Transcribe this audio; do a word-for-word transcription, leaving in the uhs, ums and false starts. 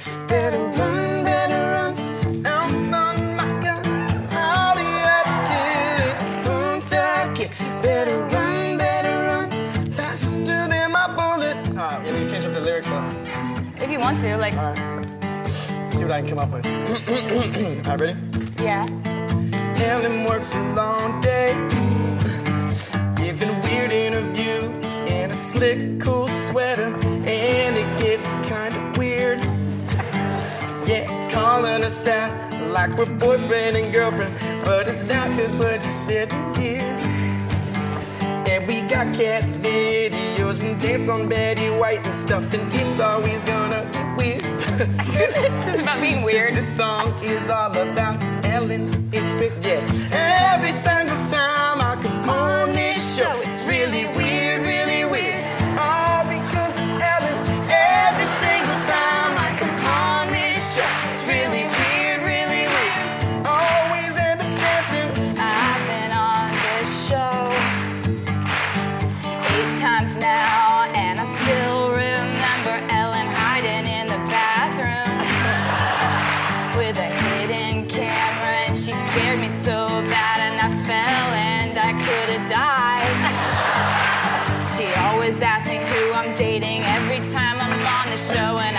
Better run, better run. Out on my gun. Out of your kid. Don't take it. Better run, better run. Faster than my bullet. Uh, we need to change up the lyrics though. If you want to, like. All right. See what I can come up with. All right, ready? Yeah. Ellen works a long day, giving weird interviews in a slick, cool sweater, and it gets kinda weird. Yeah, calling us out like we're boyfriend and girlfriend, but it's not cause we're just sitting here. And we got cat videos and dance on Betty White and stuff, and it's always gonna get weird. It's about being weird. This song is all about Ellen. It's big, yeah. Every single time I come on this show, it's really weird, really weird. All because of Ellen. Every single time I come on this show, it's really weird, really weird. Always end up dancing. I've been on this show eight times now, and I still remember Ellen hiding in the bathroom with a hidden camera, and she scared me so bad, and I fell and I could have died. She always asks me who I'm dating every time I'm on the show, and